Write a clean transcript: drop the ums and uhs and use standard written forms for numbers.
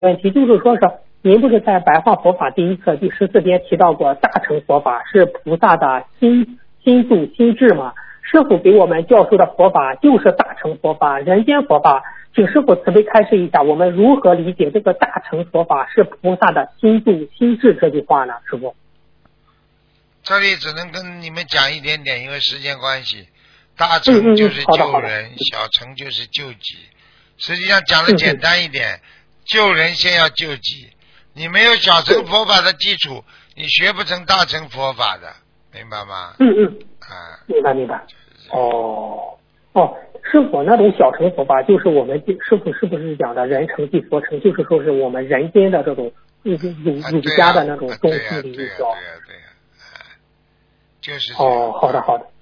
问题，就是说是您不是在白话佛法第一册第14篇提到过大乘佛法是菩萨的心度心智吗？师父给我们教授的佛法就是大乘佛法，人间佛法，请师父慈悲开示一下，我们如何理解这个大乘佛法是菩萨的心度心智这句话呢？师父， 这里只能跟你们讲一点点，因为时间关系。大乘就是救人，小乘就是救己。实际上讲的简单一点，救人先要救己。你没有小乘佛法的基础，你学不成大乘佛法的，明白吗？ 明白。师父，那种小乘佛法就是我们师父是不是讲的人成即佛成，就是说是我们人间的这种儒家的那种中心理教。 就是好的。